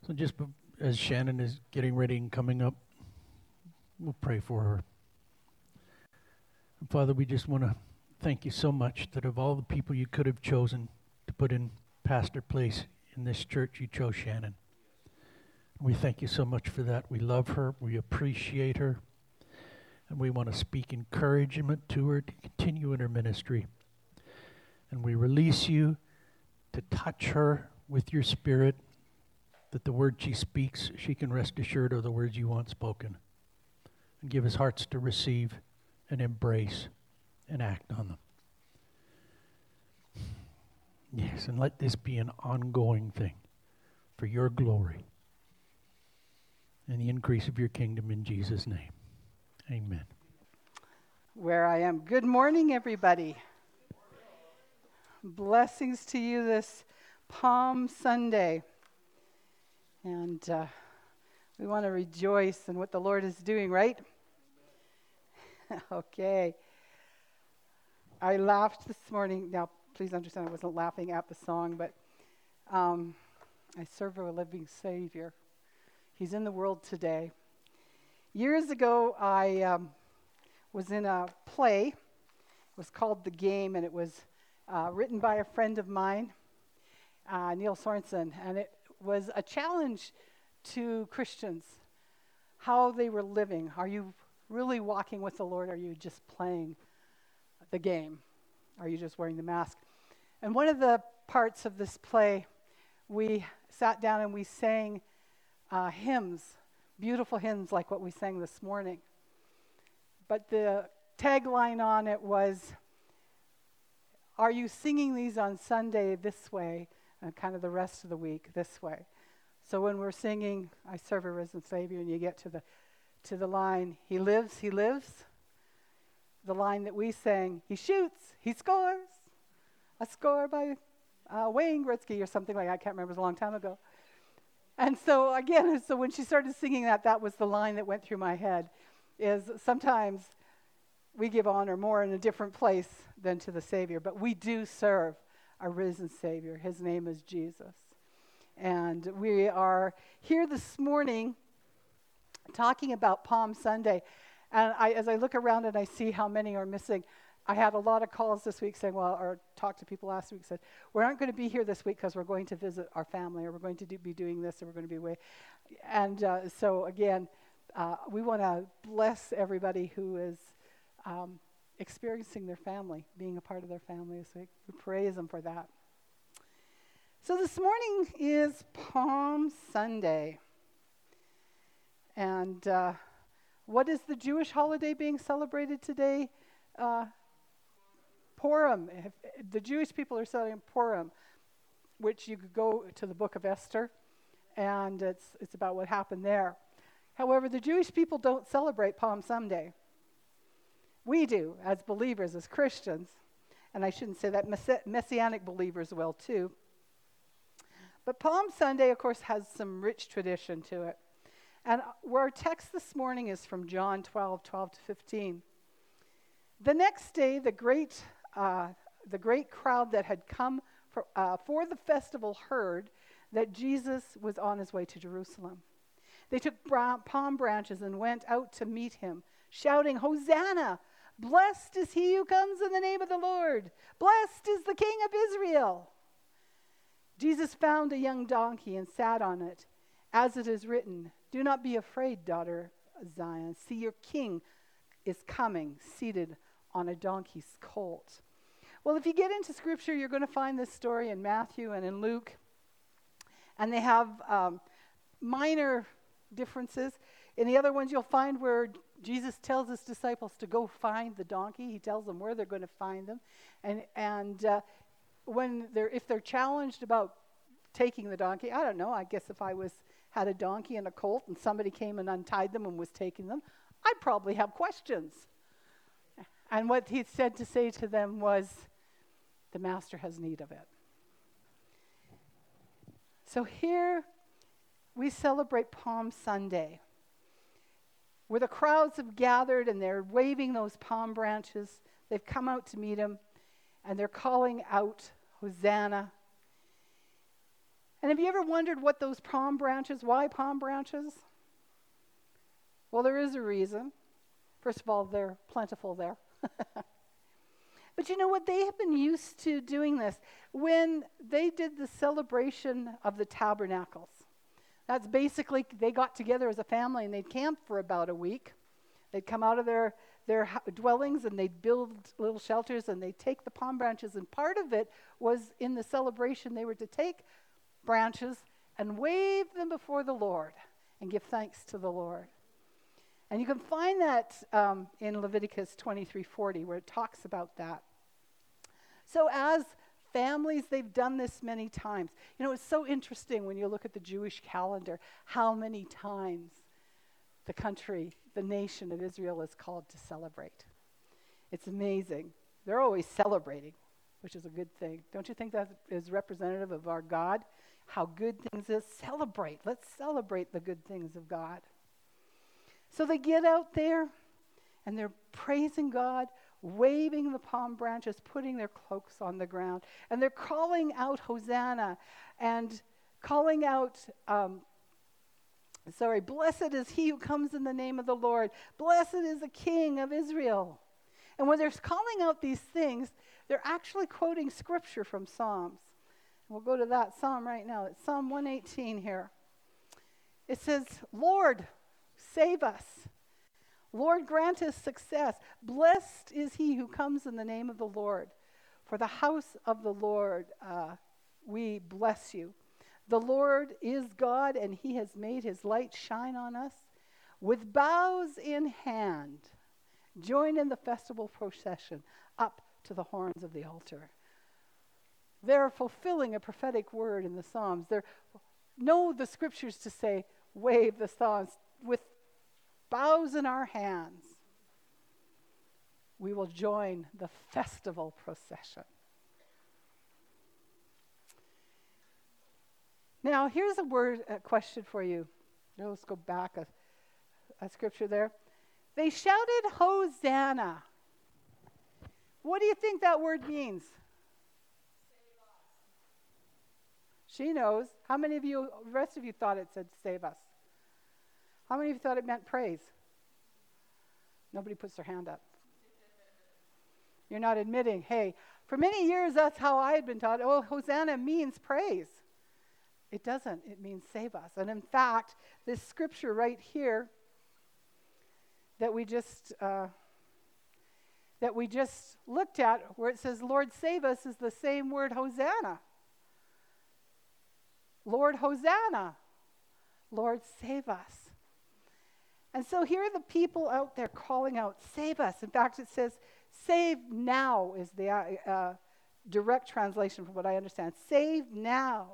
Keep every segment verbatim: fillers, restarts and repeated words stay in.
So just be- as Shannon is getting ready and coming up, we'll pray for her. And Father, we just want to thank you so much that of all the people you could have chosen to put in pastor place in this church, you chose Shannon. We thank you so much for that. We love her. We appreciate her. And we want to speak encouragement to her to continue in her ministry. And we release you to touch her with your spirit, that the word she speaks, she can rest assured are the words you want spoken. And give us hearts to receive and embrace and act on them. Yes, and let this be an ongoing thing for your glory and the increase of your kingdom in Jesus' name. Amen. Where I am. Good morning, everybody. Blessings to you this Palm Sunday. And uh, we want to rejoice in what the Lord is doing, right? Okay. I laughed this morning. Now, please understand I wasn't laughing at the song, but um, I serve a living Savior. He's in the world today. Years ago, I um, was in a play. It was called The Game, and it was uh, written by a friend of mine, uh, Neil Sorensen, and it was a challenge to Christians, how they were living. Are you really walking with the Lord? Are you just playing the game? Are you just wearing the mask? And one of the parts of this play, we sat down and we sang uh, hymns, beautiful hymns like what we sang this morning. But the tagline on it was, are you singing these on Sunday this way and kind of the rest of the week this way? So when we're singing, I serve a risen Savior, and you get to the to the line, he lives, he lives. The line that we sang, he shoots, he scores. A score by uh, Wayne Gretzky or something like that. I can't remember, it was a long time ago. And so again, so when she started singing that, that was the line that went through my head, is sometimes we give honor more in a different place than to the Savior, but we do serve a risen Savior. His name is Jesus. And we are here this morning talking about Palm Sunday. And I, as I look around and I see how many are missing, I had a lot of calls this week saying, well, or talked to people last week, said, we aren't going to be here this week because we're going to visit our family, or we're going to do, be doing this, or we're going to be away. And uh, so again, uh, we want to bless everybody who is um, experiencing their family, being a part of their family this week. We praise them for that. So this morning is Palm Sunday. And uh, what is the Jewish holiday being celebrated today? Uh, Purim. If, the Jewish people are celebrating Purim, which you could go to the book of Esther, and it's it's about what happened there. However, the Jewish people don't celebrate Palm Sunday. We do, as believers, as Christians, and I shouldn't say that, mess- Messianic believers will too. But Palm Sunday, of course, has some rich tradition to it. And our text this morning is from John twelve, twelve to fifteen. The next day, the great uh, the great crowd that had come for, uh, for the festival heard that Jesus was on his way to Jerusalem. They took bra- palm branches and went out to meet him, shouting, "Hosanna! Blessed is he who comes in the name of the Lord! Blessed is the King of Israel!" Jesus found a young donkey and sat on it, as it is written, "Do not be afraid, daughter Zion. See, your king is coming, seated on a donkey's colt." Well, if you get into Scripture, you're going to find this story in Matthew and in Luke. And they have um, minor differences. In the other ones, you'll find where Jesus tells his disciples to go find the donkey. He tells them where they're going to find them. And, and uh, when they're, if they're challenged about taking the donkey, I don't know, I guess if I was had a donkey and a colt and somebody came and untied them and was taking them, I'd probably have questions. And what he said to say to them was, the master has need of it. So here we celebrate Palm Sunday, where the crowds have gathered and they're waving those palm branches. They've come out to meet him, and they're calling out, "Hosanna." And have you ever wondered what those palm branches, why palm branches? Well, there is a reason. First of all, they're plentiful there. But you know what? They have been used to doing this. When they did the celebration of the tabernacles, that's basically, they got together as a family and they'd camp for about a week. They'd come out of their, their dwellings and they'd build little shelters and they'd take the palm branches. And part of it was in the celebration, they were to take branches and wave them before the Lord and give thanks to the Lord. And you can find that um, in Leviticus twenty-three forty, where it talks about that. So as families, they've done this many times. You know, it's so interesting when you look at the Jewish calendar, how many times the country, the nation of Israel is called to celebrate. It's amazing. They're always celebrating, which is a good thing. Don't you think that is representative of our God? How good things is? Celebrate. Let's celebrate the good things of God. So they get out there and they're praising God, waving the palm branches, putting their cloaks on the ground, and they're calling out Hosanna and calling out, um, sorry, blessed is he who comes in the name of the Lord. Blessed is the King of Israel. And when they're calling out these things, they're actually quoting scripture from Psalms. We'll go to that psalm right now. It's Psalm one eighteen here. It says, Lord, save us. Lord, grant us success. Blessed is he who comes in the name of the Lord. For the house of the Lord, uh, we bless you. The Lord is God, and he has made his light shine on us. With boughs in hand, join in the festival procession up to the horns of the altar. They're fulfilling a prophetic word in the Psalms. They know the scriptures to say, wave the Psalms with boughs in our hands. We will join the festival procession. Now, here's a word, a question for you. Now, let's go back a, a scripture there. They shouted, Hosanna. What do you think that word means? She knows. How many of you, the rest of you thought it said save us? How many of you thought it meant praise? Nobody puts their hand up. You're not admitting, hey, for many years that's how I had been taught. Oh, Hosanna means praise. It doesn't. It means save us. And in fact, this scripture right here that we just uh, that we just looked at, where it says, Lord, save us, is the same word, Hosanna. Lord, Hosanna. Lord, save us. And so here are the people out there calling out, save us. In fact, it says, save now is the uh, uh, direct translation from what I understand. Save now.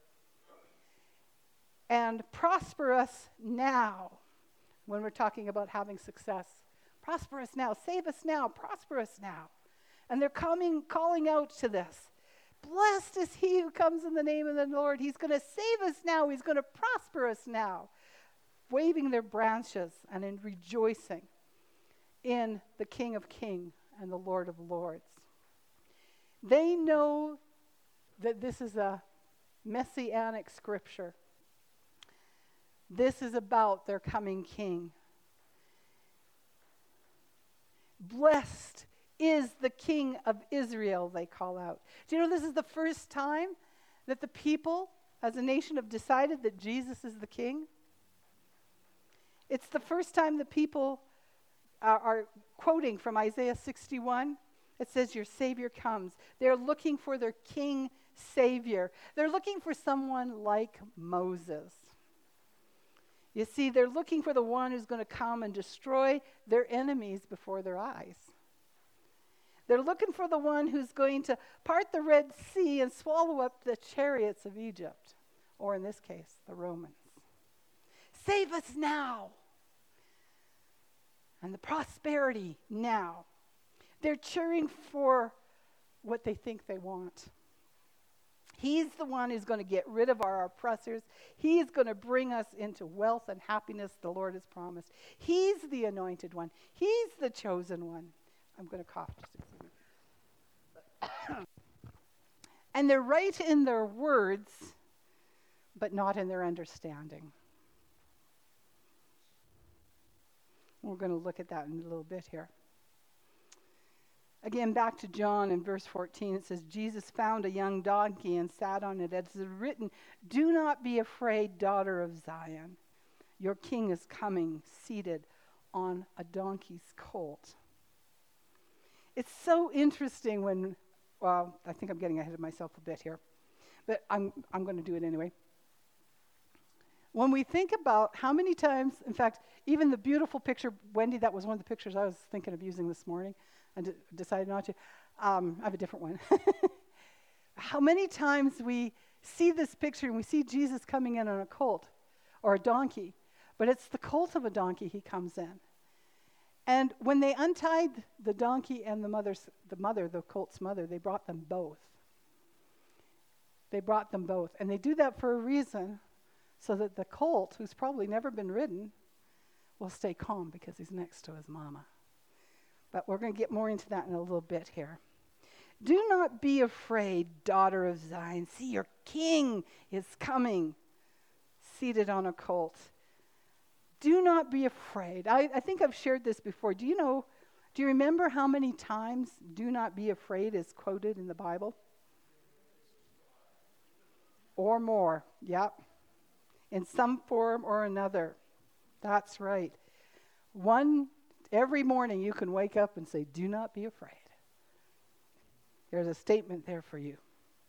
And prosper us now, when we're talking about having success. Prosper us now. Save us now. Prosper us now. And they're coming, calling out to this. Blessed is he who comes in the name of the Lord. He's going to save us now. He's going to prosper us now. Waving their branches and in rejoicing in the King of Kings and the Lord of Lords. They know that this is a messianic scripture. This is about their coming king. Blessed is the King of Israel, they call out. Do you know this is the first time that the people as a nation have decided that Jesus is the king? It's the first time the people are, are quoting from Isaiah sixty-one. It says, your Savior comes. They're looking for their King Savior. They're looking for someone like Moses. You see, they're looking for the one who's going to come and destroy their enemies before their eyes. They're looking for the one who's going to part the Red Sea and swallow up the chariots of Egypt, or in this case, the Romans. Save us now. And the prosperity now. They're cheering for what they think they want. He's the one who's going to get rid of our oppressors. He's going to bring us into wealth and happiness the Lord has promised. He's the anointed one. He's the chosen one. I'm going to cough just a second. And they're right in their words but not in their understanding. We're going to look at that in a little bit here. Again, back to John in verse fourteen, it says, Jesus found a young donkey and sat on it. As it is written, do not be afraid, daughter of Zion. Your king is coming, seated on a donkey's colt. It's so interesting when, well, I think I'm getting ahead of myself a bit here, but I'm I'm going to do it anyway. When we think about how many times, in fact, even the beautiful picture, Wendy, that was one of the pictures I was thinking of using this morning and d- decided not to. Um, I have a different one. How many times we see this picture and we see Jesus coming in on a colt or a donkey, but it's the colt of a donkey he comes in. And when they untied the donkey and the mother's, the mother, the colt's mother, they brought them both. They brought them both. And they do that for a reason, so that the colt, who's probably never been ridden, will stay calm because he's next to his mama. But we're going to get more into that in a little bit here. Do not be afraid, daughter of Zion. See, your king is coming, seated on a colt. Do not be afraid. I, I think I've shared this before. Do you know, do you remember how many times do not be afraid is quoted in the Bible? Or more, yep. In some form or another. That's right. One, every morning you can wake up and say, do not be afraid. There's a statement there for you.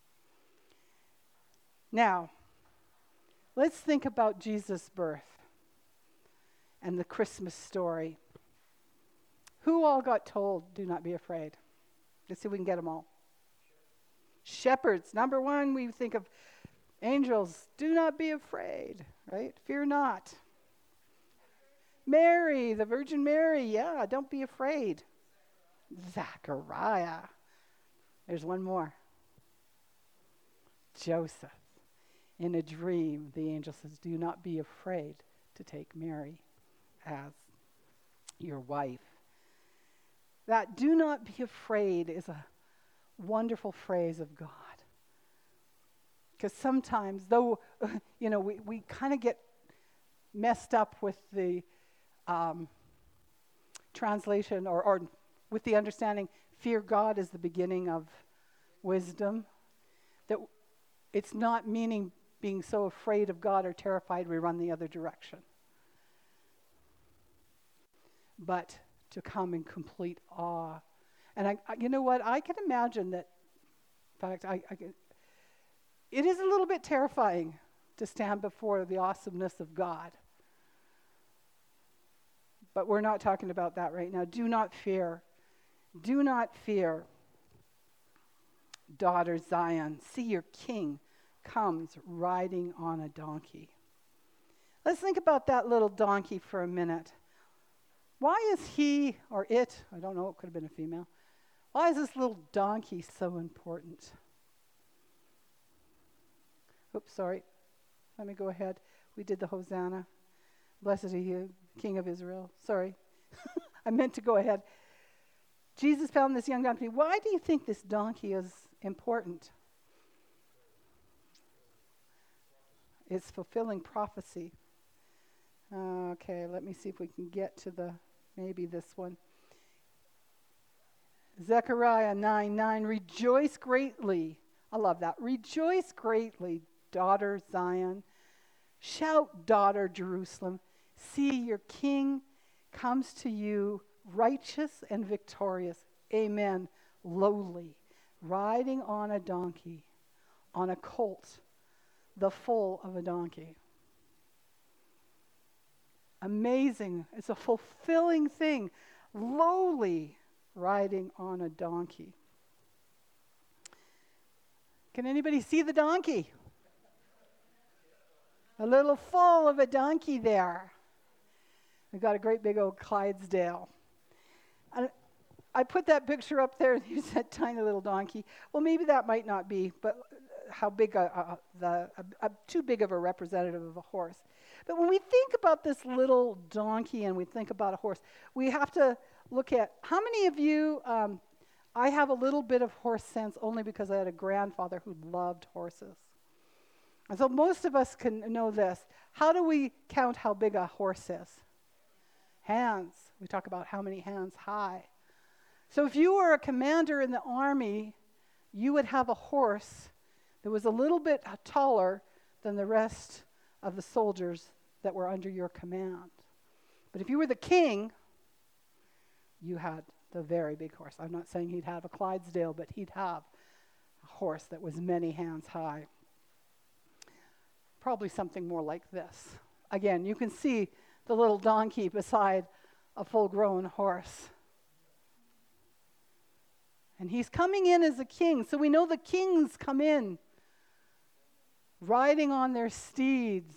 Now, let's think about Jesus' birth and the Christmas story. Who all got told, do not be afraid? Let's see if we can get them all. Shepherds. Number one, we think of angels. Do not be afraid, right? Fear not. Mary, the Virgin Mary. Yeah, don't be afraid. Zachariah. There's one more. Joseph. In a dream, the angel says, do not be afraid to take Mary as your wife. That do not be afraid is a wonderful phrase of God. Because sometimes, though, you know, we, we kind of get messed up with the um, translation or, or with the understanding, fear God is the beginning of wisdom. That it's not meaning being so afraid of God or terrified we run the other direction. But to come in complete awe. And I, I you know what, I can imagine that, in fact, I, I can, it is a little bit terrifying to stand before the awesomeness of God. But we're not talking about that right now. Do not fear. Do not fear, daughter Zion. See, your king comes riding on a donkey. Let's think about that little donkey for a minute. Why is he, or it, I don't know, it could have been a female. Why is this little donkey so important? Oops, sorry. Let me go ahead. We did the Hosanna. Blessed are you, King of Israel. Sorry. I meant to go ahead. Jesus found this young donkey. Why do you think this donkey is important? It's fulfilling prophecy. Uh, okay, let me see if we can get to the, maybe this one. Zechariah nine nine, rejoice greatly. I love that. Rejoice greatly, daughter Zion. Shout, daughter Jerusalem. See, your king comes to you, righteous and victorious. Amen. Lowly, riding on a donkey, on a colt, the foal of a donkey. Amazing. It's a fulfilling thing. Lowly, riding on a donkey. Can anybody see the donkey? A little foal of a donkey there. We've got a great big old Clydesdale. And I put that picture up there, and there's that tiny little donkey. Well, maybe that might not be, but how big a, a, the, a, a too big of a representative of a horse. But when we think about this little donkey and we think about a horse, we have to look at how many of you, um, I have a little bit of horse sense only because I had a grandfather who loved horses. And so most of us can know this. How do we count how big a horse is? Hands. We talk about how many hands high. So if you were a commander in the army, you would have a horse that was a little bit taller than the rest of the soldiers that were under your command. But if you were the king, you had the very big horse. I'm not saying he'd have a Clydesdale, but he'd have a horse that was many hands high. Probably something more like this. Again, you can see the little donkey beside a full-grown horse. And he's coming in as a king. So we know the kings come in riding on their steeds,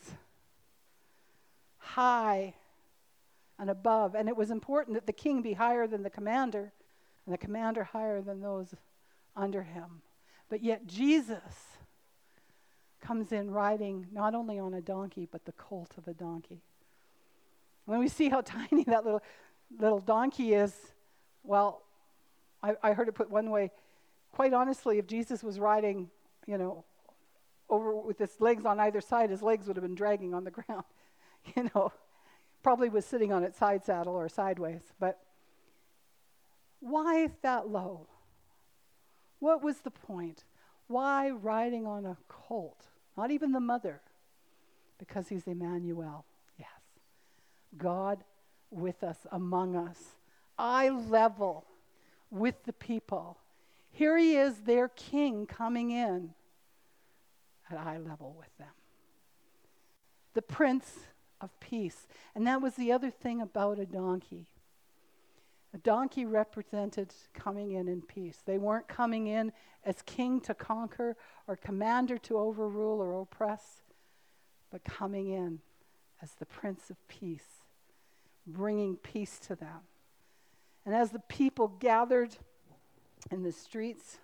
high and above. And it was important that the king be higher than the commander, and the commander higher than those under him. But yet Jesus comes in riding not only on a donkey, but the colt of a donkey. When we see how tiny that little little donkey is, well, I, I heard it put one way, quite honestly, if Jesus was riding, you know, over with his legs on either side, his legs would have been dragging on the ground, you know. Probably was sitting on its side saddle or sideways. But why that low? What was the point? Why riding on a colt? Not even the mother. Because he's Emmanuel. Yes. God with us, among us. Eye level with the people. Here he is, their king, coming in at eye level with them. The Prince of Peace. And that was the other thing about a donkey. A donkey represented coming in in peace. They weren't coming in as king to conquer or commander to overrule or oppress, but coming in as the Prince of Peace, bringing peace to them. And as the people gathered in the streets,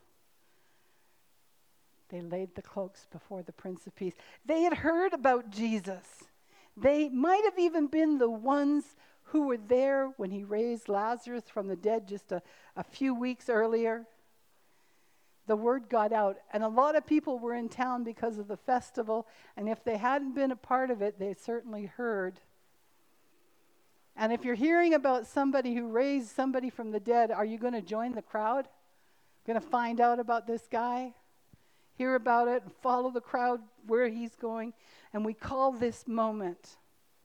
they laid the cloaks before the Prince of Peace. They had heard about Jesus. They might have even been the ones who were there when he raised Lazarus from the dead just a, a few weeks earlier. The word got out, and a lot of people were in town because of the festival, and if they hadn't been a part of it, they certainly heard. And if you're hearing about somebody who raised somebody from the dead, are you going to join the crowd? Going to find out about this guy? Hear about it and follow the crowd where he's going? And we call this moment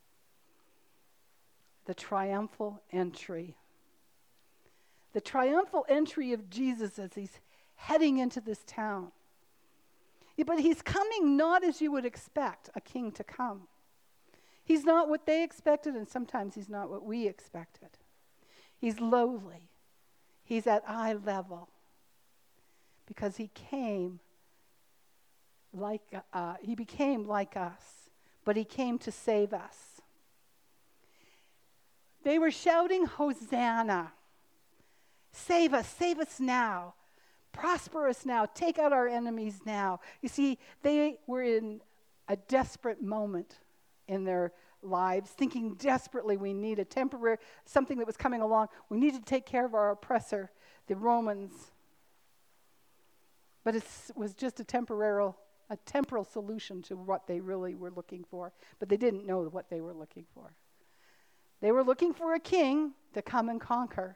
the triumphal entry. The triumphal entry of Jesus as he's heading into this town. Yeah, but he's coming not as you would expect a king to come. He's not what they expected, and sometimes he's not what we expected. He's lowly. He's at eye level. Because he came like, uh, he became like us, but he came to save us. They were shouting, Hosanna. Save us, save us now. Prosper us now. Take out our enemies now. You see, they were in a desperate moment in their lives, thinking desperately we need a temporary, something that was coming along. We need to take care of our oppressor, the Romans. But it was just a temporal, a temporal solution to what they really were looking for. But they didn't know what they were looking for. They were looking for a king to come and conquer.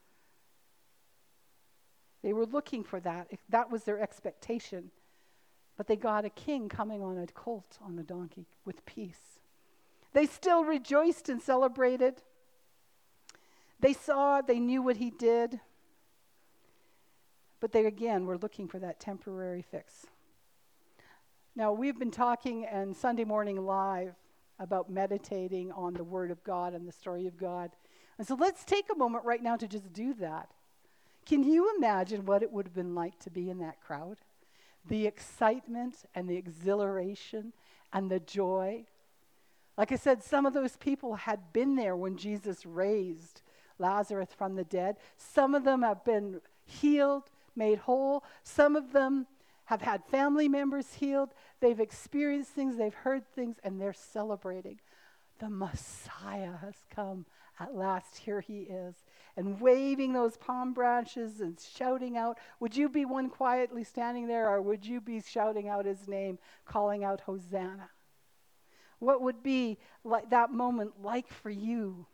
They were looking for that. That was their expectation. But they got a king coming on a colt, on a donkey, with peace. They still rejoiced and celebrated. They saw, they knew what he did. But they, again, were looking for that temporary fix. Now, we've been talking and Sunday Morning Live about meditating on the Word of God and the story of God. And so let's take a moment right now to just do that. Can you imagine what it would have been like to be in that crowd? The excitement and the exhilaration and the joy. Like I said, some of those people had been there when Jesus raised Lazarus from the dead. Some of them have been healed, made whole. Some of them have had family members healed. They've experienced things, they've heard things, and they're celebrating. The Messiah has come at last. Here he is. and waving those palm branches and shouting out? Would you be one quietly standing there, or would you be shouting out his name, calling out Hosanna? What would be like that moment like for you?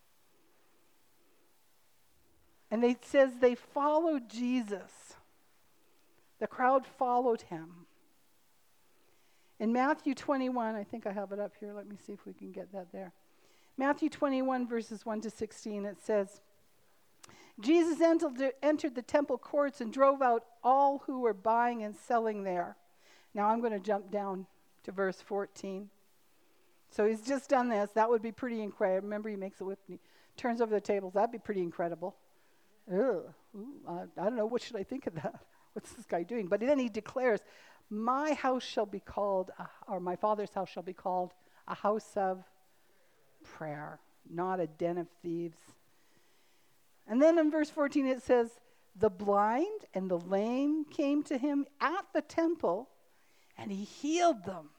And it says they followed Jesus. The crowd followed him. In Matthew twenty-one, I think I have it up here. Let me see if we can get that there. Matthew twenty-one, verses one to sixteen, it says, Jesus entered, entered the temple courts and drove out all who were buying and selling there. Now I'm going to jump down to verse fourteen. So he's just done this. That would be pretty incredible. Remember, he makes a whip and he turns over the tables. That'd be pretty incredible. Ugh. Ooh, I, I don't know. What should I think of that? What's this guy doing? But then he declares, my house shall be called, a, or my Father's house shall be called a house of prayer, not a den of thieves. And then in verse fourteen it says, the blind and the lame came to him at the temple, and he healed them.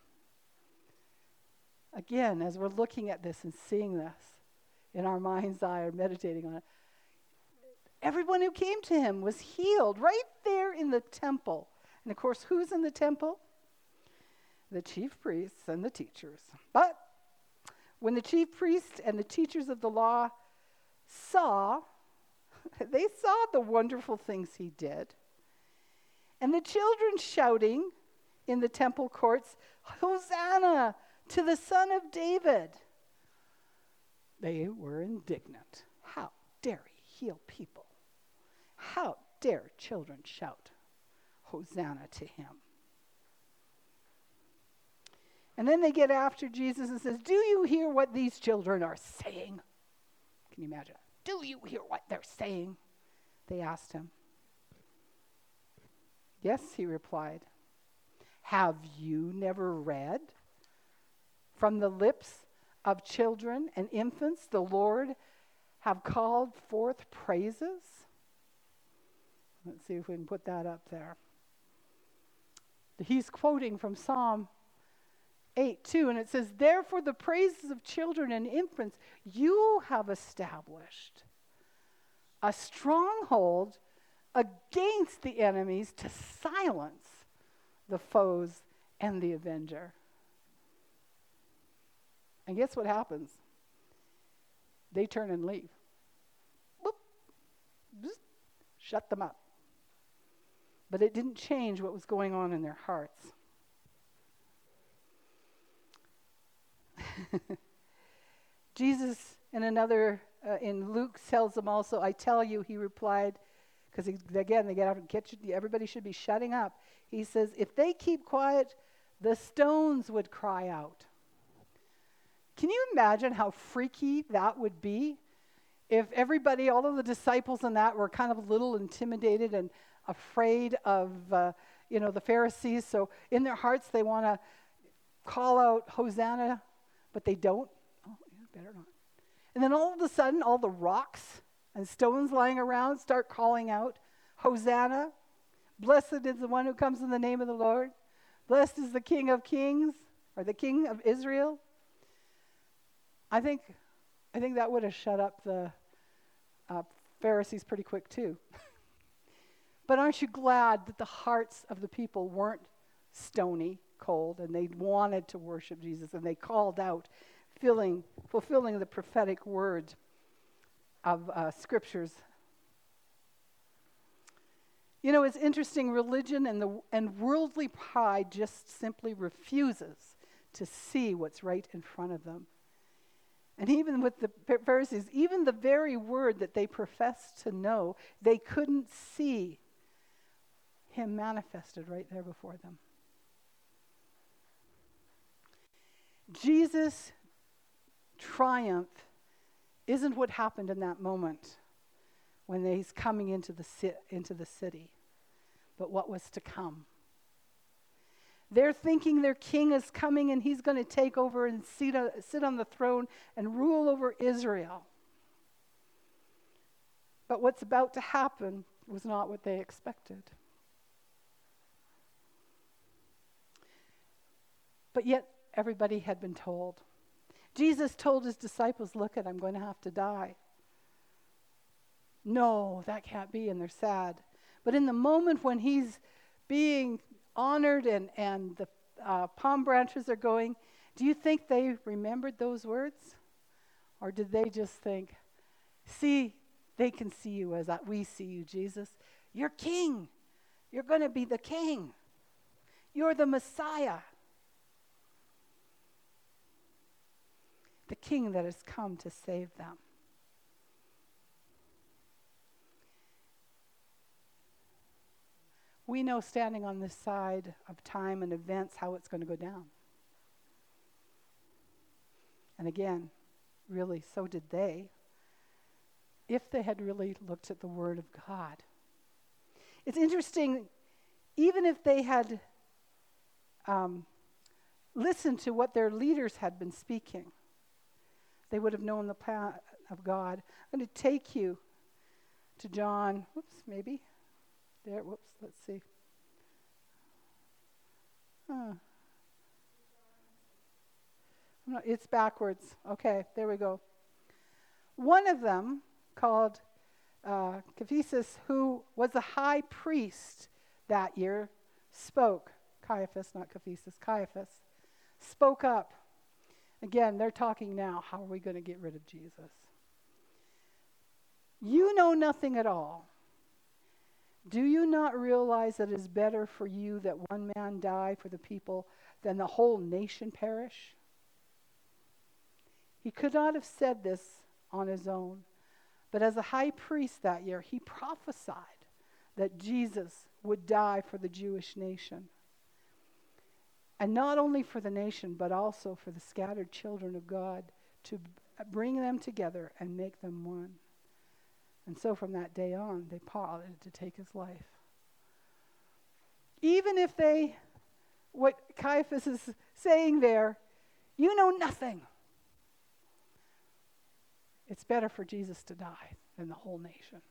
Again, as we're looking at this and seeing this in our mind's eye or meditating on it, everyone who came to him was healed right there in the temple. And of course, who's in the temple? The chief priests and the teachers. But when the chief priests and the teachers of the law saw, they saw the wonderful things he did. And the children shouting in the temple courts, Hosanna to the Son of David. They were indignant. How dare he heal people? How dare children shout Hosanna to him? And then they get after Jesus and says, do you hear what these children are saying? Can you imagine? Do you hear what they're saying? They asked him. Yes, he replied. Have you never read? From the lips of children and infants, the Lord have called forth praises. Let's see if we can put that up there. He's quoting from Psalm eight two, and it says, therefore the praises of children and infants you have established a stronghold against the enemies to silence the foes and the avenger. And guess what happens? They turn and leave. Boop. Bzz. Shut them up. But it didn't change what was going on in their hearts. Jesus, in another, uh, in Luke, tells them also, I tell you, he replied, because again, they get out and get you, everybody should be shutting up. He says, if they keep quiet, the stones would cry out. Can you imagine how freaky that would be if everybody, all of the disciples and that were kind of a little intimidated and afraid of, uh, you know, the Pharisees. So in their hearts, they want to call out Hosanna, but they don't. Oh, yeah, better not. And then all of a sudden, all the rocks and stones lying around start calling out, Hosanna. Blessed is the one who comes in the name of the Lord. Blessed is the King of Kings, or the King of Israel. I think, I think that would have shut up the uh, Pharisees pretty quick too. But aren't you glad that the hearts of the people weren't stony, cold, and they wanted to worship Jesus, and they called out, filling, fulfilling the prophetic word of uh, scriptures. You know, it's interesting, religion and, the, and worldly pride just simply refuses to see what's right in front of them. And even with the Pharisees, even the very word that they professed to know, they couldn't see him manifested right there before them. Jesus' triumph isn't what happened in that moment when he's coming into the, ci- into the city, but what was to come. They're thinking their king is coming and he's going to take over and sit, uh, sit on the throne and rule over Israel. But what's about to happen was not what they expected. But yet everybody had been told. Jesus told his disciples, look, it, I'm going to have to die. no, that can't be, and they're sad. But in the moment when he's being honored and, and the uh, palm branches are going, do you think they remembered those words? Or did they just think, see, they can see you as I, we see you, Jesus. You're king. You're going to be the king. You're the Messiah. The king that has come to save them. We know standing on this side of time and events how it's going to go down. And again, really, so did they. If they had really looked at the Word of God. It's interesting, even if they had um, listened to what their leaders had been speaking, they would have known the plan of God. I'm going to take you to John, whoops, maybe. There, whoops, let's see. Huh. No, it's backwards. Okay, there we go. One of them, called uh, Caiaphas, who was a high priest that year, spoke. Caiaphas, not Caiaphas, Caiaphas, spoke up. Again, they're talking now. How are we going to get rid of Jesus? You know nothing at all. Do you not realize that it is better for you that one man die for the people than the whole nation perish? He could not have said this on his own, but as a high priest that year, he prophesied that Jesus would die for the Jewish nation. And not only for the nation, but also for the scattered children of God, to b- bring them together and make them one. And so from that day on, they plotted to take his life. Even if they, what Caiaphas is saying there, you know nothing. It's better for Jesus to die than the whole nation.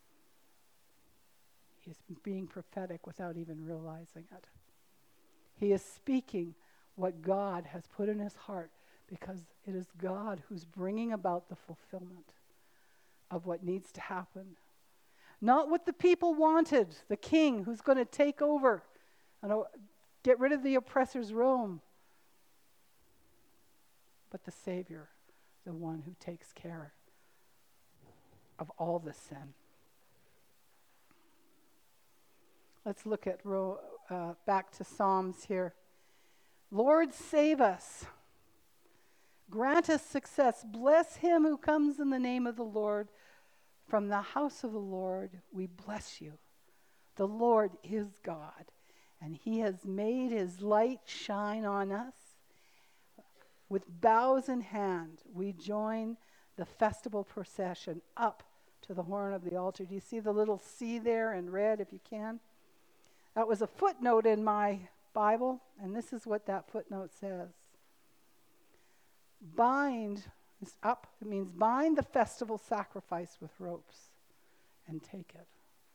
He's being prophetic without even realizing it. He is speaking what God has put in his heart, because it is God who's bringing about the fulfillment of what needs to happen. Not what the people wanted, the king who's going to take over and get rid of the oppressor's Rome, but the Savior, the one who takes care of all the sin. Let's look at uh, back to Psalms here. Lord, save us. Grant us success. Bless him who comes in the name of the Lord. From the house of the Lord, we bless you. The Lord is God, and he has made his light shine on us. With bows in hand, we join the festival procession up to the horn of the altar. Do you see the little C there in red, if you can? That was a footnote in my Bible, and this is what that footnote says. Bind is up. It means bind the festival sacrifice with ropes and take it.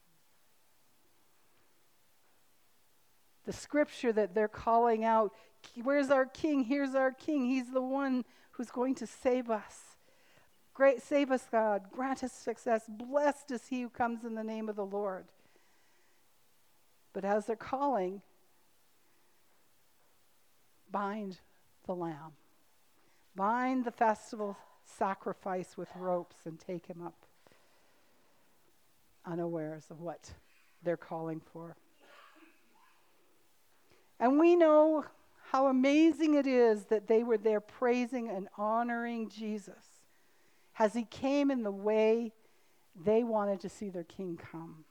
The scripture that they're calling out, where's our king? Here's our king. He's the one who's going to save us. Great, save us, God. Grant us success. Blessed is he who comes in the name of the Lord. But as they're calling, bind the lamb. Bind the festival sacrifice with ropes and take him up, unawares of what they're calling for. And we know how amazing it is that they were there praising and honoring Jesus as he came in the way they wanted to see their king come.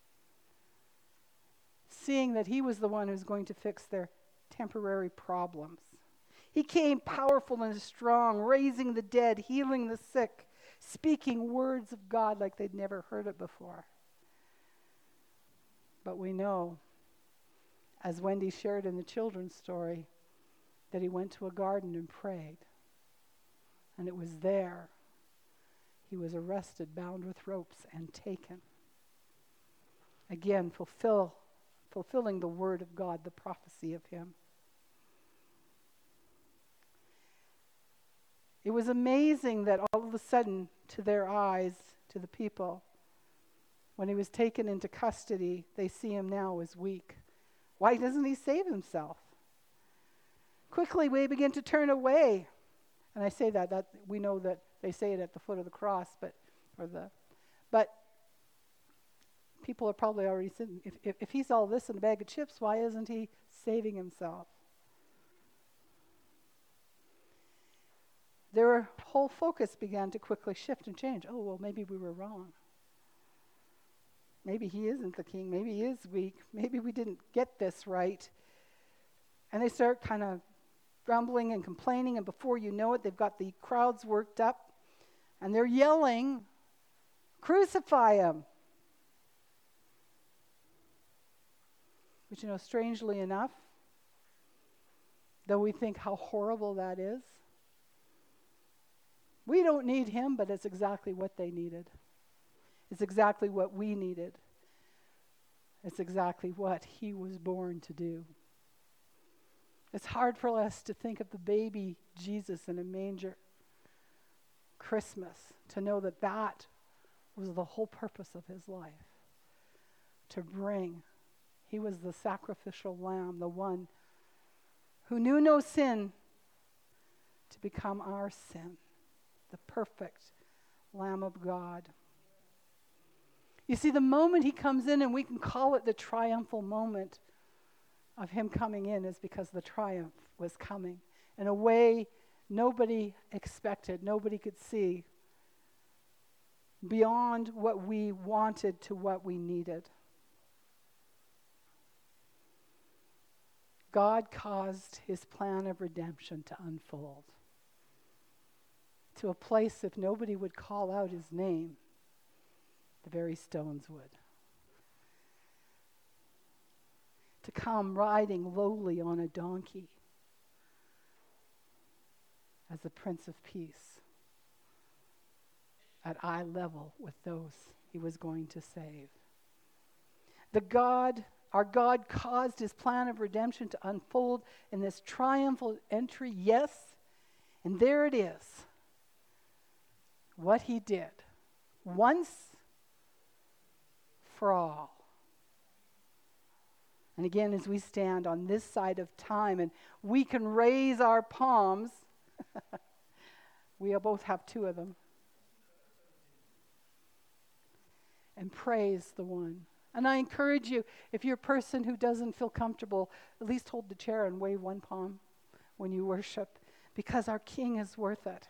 Seeing that he was the one who's going to fix their temporary problems. He came powerful and strong, raising the dead, healing the sick, speaking words of God like they'd never heard it before. But we know, as Wendy shared in the children's story, that he went to a garden and prayed. And it was there he was arrested, bound with ropes, and taken. Again, fulfill, fulfilling the word of God, the prophecy of him. It was amazing that all of a sudden, to their eyes, to the people, When he was taken into custody, they see him now as weak. Why doesn't he save himself? Quickly, we begin to turn away. And I say that, that we know that they say it at the foot of the cross, but or the, but people are probably already sitting. If, if, if he's all this in a bag of chips, why isn't he saving himself? Their whole focus began to quickly shift and change. Oh, well, maybe we were wrong. Maybe he isn't the king. Maybe he is weak. Maybe we didn't get this right. And they start kind of grumbling and complaining, and before you know it, they've got the crowds worked up, and they're yelling, "Crucify him!" But you know, strangely enough, though we think how horrible that is, we don't need him, but it's exactly what they needed. It's exactly what we needed. It's exactly what he was born to do. It's hard for us to think of the baby Jesus in a manger, Christmas, to know that that was the whole purpose of his life. To bring, he was the sacrificial lamb, the one who knew no sin, to become our sin, the perfect Lamb of God. You see, the moment he comes in, and we can call it the triumphal moment of him coming in, is because the triumph was coming in a way nobody expected, nobody could see, beyond what we wanted to what we needed. God caused his plan of redemption to unfold to a place, if nobody would call out his name, the very stones would. To come riding lowly on a donkey as the Prince of Peace, at eye level with those he was going to save. The God, our God caused his plan of redemption to unfold in this triumphal entry, yes, and there it is. What he did, once for all. And again, as we stand on this side of time and we can raise our palms, we both have two of them, and praise the one. And I encourage you, if you're a person who doesn't feel comfortable, at least hold the chair and wave one palm when you worship, because our King is worth it.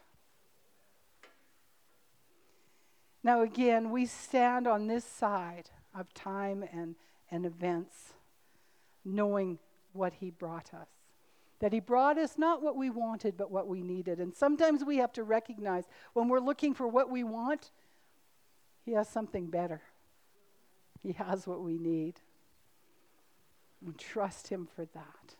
Now again, we stand on this side of time and, and events, knowing what he brought us. That he brought us not what we wanted, but what we needed. And sometimes we have to recognize when we're looking for what we want, he has something better. He has what we need. And trust him for that.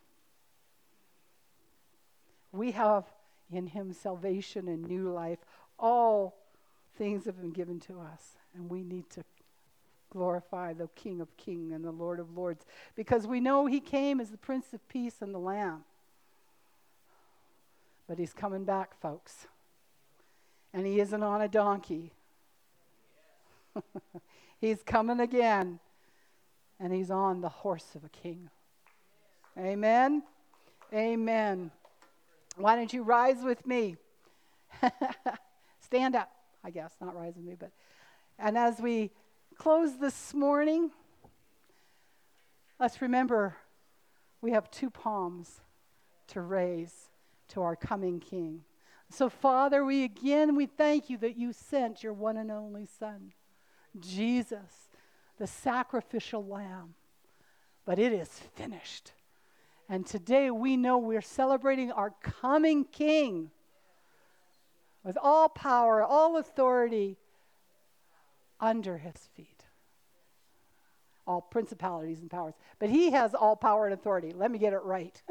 We have in him salvation and new life. All things have been given to us, and we need to glorify the King of Kings and the Lord of Lords, because we know he came as the Prince of Peace and the Lamb. But he's coming back, folks. And he isn't on a donkey. He's coming again, and he's on the horse of a king. Amen? Amen. Why don't you rise with me? Stand up. I guess, not rise with me, but, and as we close this morning, let's remember we have two palms to raise to our coming King. So Father, we again, we thank you that you sent your one and only Son, Jesus, the sacrificial Lamb, but it is finished. And today we know we're celebrating our coming King, with all power, all authority under his feet. All principalities and powers. But he has all power and authority. Let me get it right.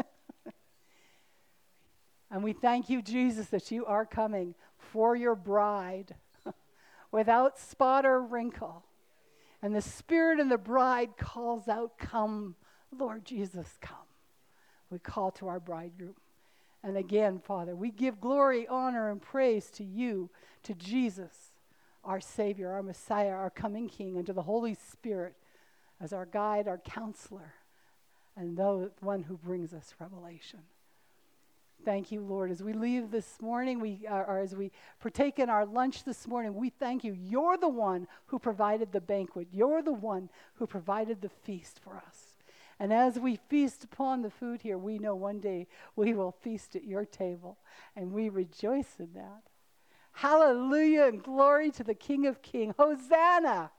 And we thank you, Jesus, that you are coming for your bride without spot or wrinkle. And the Spirit and the bride calls out, "Come, Lord Jesus, come." We call to our bridegroom. And again, Father, we give glory, honor, and praise to you, to Jesus, our Savior, our Messiah, our coming King, and to the Holy Spirit as our guide, our counselor, and the one who brings us revelation. Thank you, Lord. As we leave this morning, we uh, or as we partake in our lunch this morning, we thank you. You're the one who provided the banquet. You're the one who provided the feast for us. And as we feast upon the food here, we know one day we will feast at your table, and we rejoice in that. Hallelujah and glory to the King of Kings. Hosanna!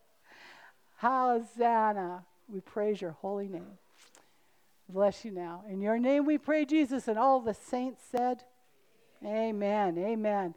Hosanna! We praise your holy name. Bless you now. In your name we pray, Jesus, and all the saints said, amen, amen.